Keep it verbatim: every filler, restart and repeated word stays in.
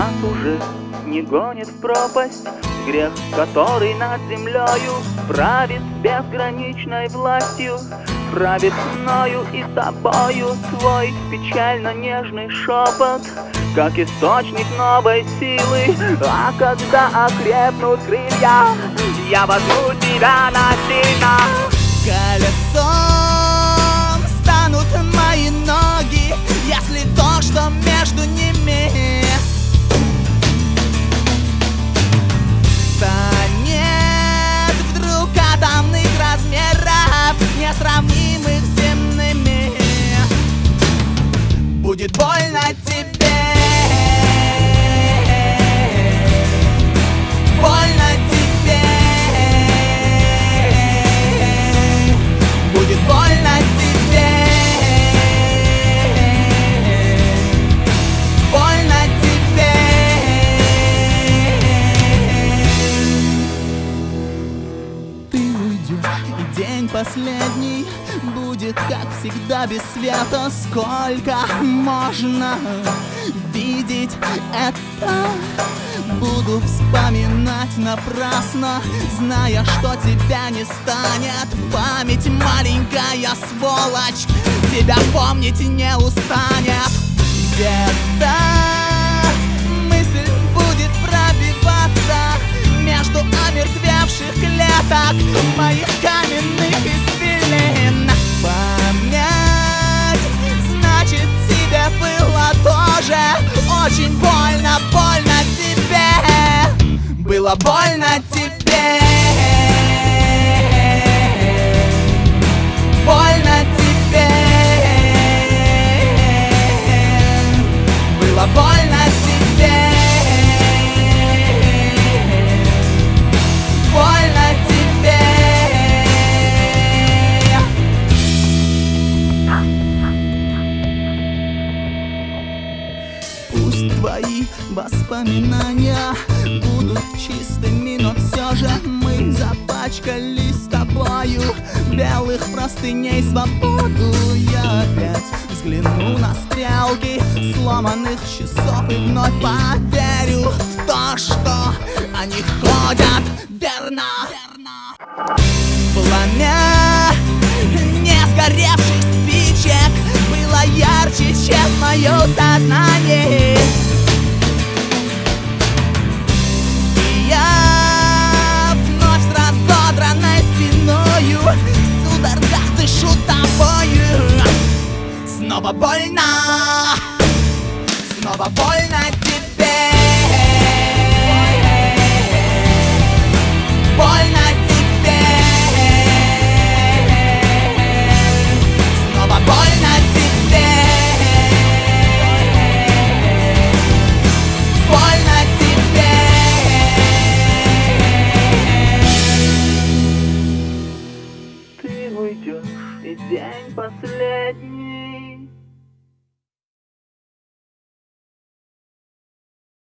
Нас уже не гонит в пропасть грех, который над землею правит безграничной властью, правит мною и тобою. Твой печально-нежный шепот, как источник новой силы. А когда окрепнут крылья, я возьму тебя насильно. Колесом станут мои ноги, если то, что между ними станет вдруг атомных размеров, несравнимых с земными. Будет больно тебе, больно тебе, будет больно тебе, больно тебе. Ты уйдешь, и день последний будет, как всегда, без света. Сколько можно видеть это? Буду вспоминать напрасно, зная, что тебя не станет. Память, маленькая сволочь, тебя помнить не устанет. Где-то мысль будет пробиваться между омертвевших клеток моих каменных извилин. Память, значит, тебе было тоже очень больно, больно тебе. Было больно тебе, больно тебе, было больно тебе, больно тебе. Пусть твои воспоминания будут чистыми, но все же мы запачкались с тобою белых простыней свободу. Я опять взгляну на стрелки сломанных часов и вновь поверю в то, что они ходят верно. Пламя не сгоревших спичек было ярче, чем мое сознание. И я вновь с разодранной спиною в судорогах дышу тобою. Снова больно, снова больно тебе, больно тебе, снова больно тебе, больно тебе. Ты уйдешь, и день последний